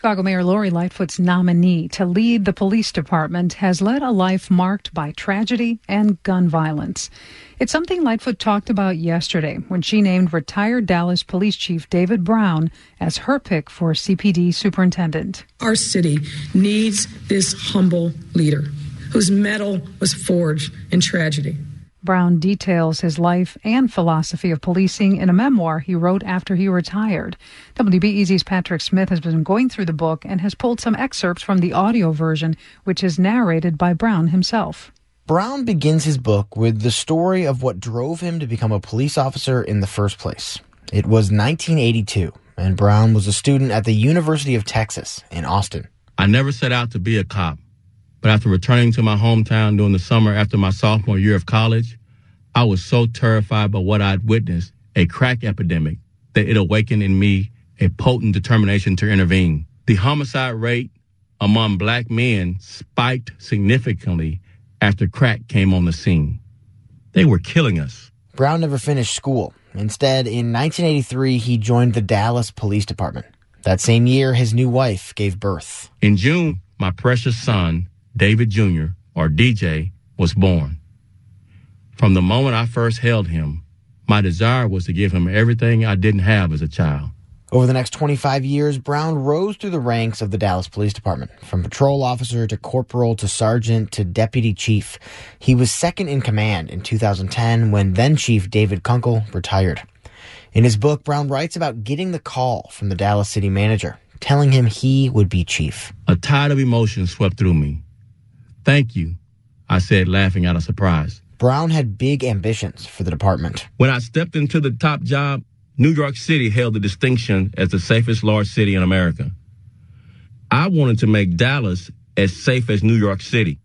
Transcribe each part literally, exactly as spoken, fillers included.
Chicago Mayor Lori Lightfoot's nominee to lead the police department has led a life marked by tragedy and gun violence. It's something Lightfoot talked about yesterday when she named retired Dallas Police Chief David Brown as her pick for C P D superintendent. Our city needs this humble leader whose mettle was forged in tragedy. Brown details his life and philosophy of policing in a memoir he wrote after he retired. W B E Z's Patrick Smith has been going through the book and has pulled some excerpts from the audio version, which is narrated by Brown himself. Brown begins his book with the story of what drove him to become a police officer in the first place. It was nineteen eighty-two, and Brown was a student at the University of Texas in Austin. I never set out to be a cop. But after returning to my hometown during the summer after my sophomore year of college, I was so terrified by what I'd witnessed, a crack epidemic, that it awakened in me a potent determination to intervene. The homicide rate among black men spiked significantly after crack came on the scene. They were killing us. Brown never finished school. Instead, in nineteen eighty-three, he joined the Dallas Police Department. That same year, his new wife gave birth. In June, my precious son, David Junior, or D J, was born. From the moment I first held him, my desire was to give him everything I didn't have as a child. Over the next twenty-five years, Brown rose through the ranks of the Dallas Police Department, from patrol officer to corporal to sergeant to deputy chief. He was second in command in two thousand ten when then-Chief David Kunkel retired. In his book, Brown writes about getting the call from the Dallas city manager, telling him he would be chief. A tide of emotion swept through me. "Thank you," I said, laughing out of surprise. Brown had big ambitions for the department. When I stepped into the top job, New York City held the distinction as the safest large city in America. I wanted to make Dallas as safe as New York City.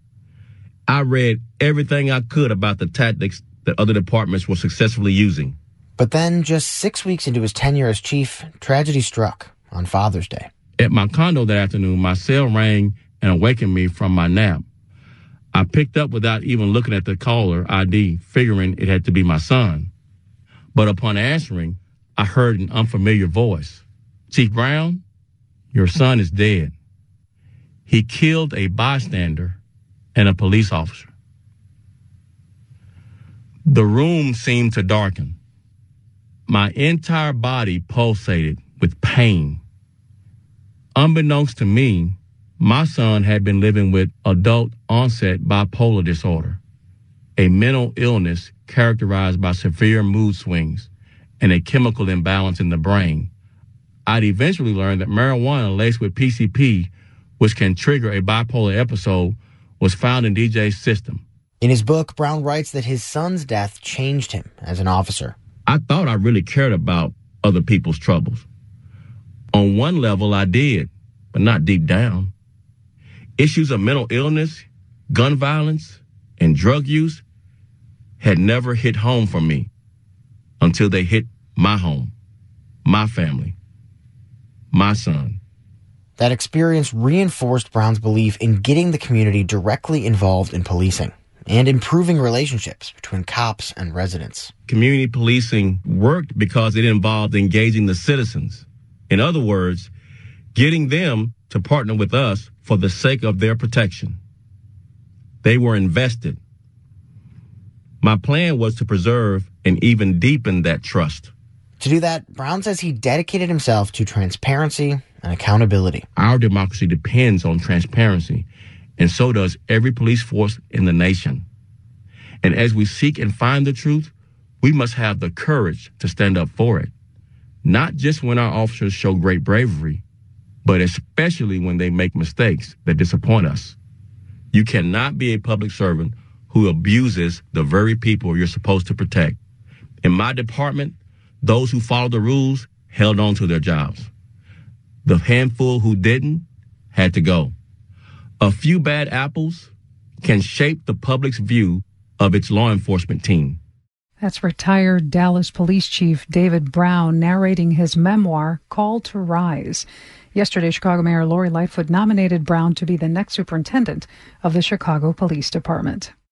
I read everything I could about the tactics that other departments were successfully using. But then, just six weeks into his tenure as chief, tragedy struck on Father's Day. At my condo that afternoon, my cell rang and awakened me from my nap. I picked up without even looking at the caller I D, figuring it had to be my son. But upon answering, I heard an unfamiliar voice. "Chief Brown, your son is dead. He killed a bystander and a police officer." The room seemed to darken. My entire body pulsated with pain. Unbeknownst to me, my son had been living with adult-onset bipolar disorder, a mental illness characterized by severe mood swings and a chemical imbalance in the brain. I'd eventually learned that marijuana laced with P C P, which can trigger a bipolar episode, was found in D J's system. In his book, Brown writes that his son's death changed him as an officer. I thought I really cared about other people's troubles. On one level, I did, but not deep down. Issues of mental illness, gun violence, and drug use had never hit home for me until they hit my home, my family, my son. That experience reinforced Brown's belief in getting the community directly involved in policing and improving relationships between cops and residents. Community policing worked because it involved engaging the citizens. In other words, getting them to partner with us for the sake of their protection. They were invested. My plan was to preserve and even deepen that trust. To do that, Brown says he dedicated himself to transparency and accountability. Our democracy depends on transparency, and so does every police force in the nation. And as we seek and find the truth, we must have the courage to stand up for it. Not just when our officers show great bravery, but especially when they make mistakes that disappoint us. You cannot be a public servant who abuses the very people you're supposed to protect. In my department, those who followed the rules held on to their jobs. The handful who didn't had to go. A few bad apples can shape the public's view of its law enforcement team. That's retired Dallas Police Chief David Brown narrating his memoir, Call to Rise. Yesterday, Chicago Mayor Lori Lightfoot nominated Brown to be the next superintendent of the Chicago Police Department.